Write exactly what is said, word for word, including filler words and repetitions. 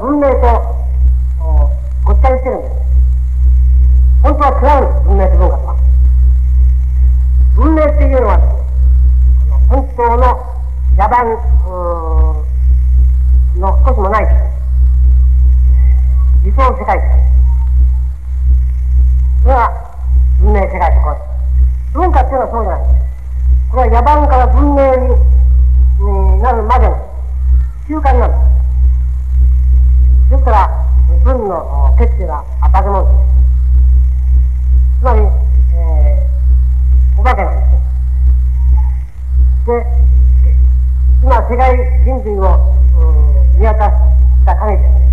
文明とごっちゃにしてるんです。本当は違うんです、文明と文化とは。文明っていうのは、本当の野蛮の少しもない理想の世界です。それは文明世界とこう。文化っていうのはそうじゃないです。これは野蛮から文明になるまでの中間なんです。ですから、文の決定は化け物です。つまり、えー、お化けなんです。で、今、世界人類を見渡した限りですね、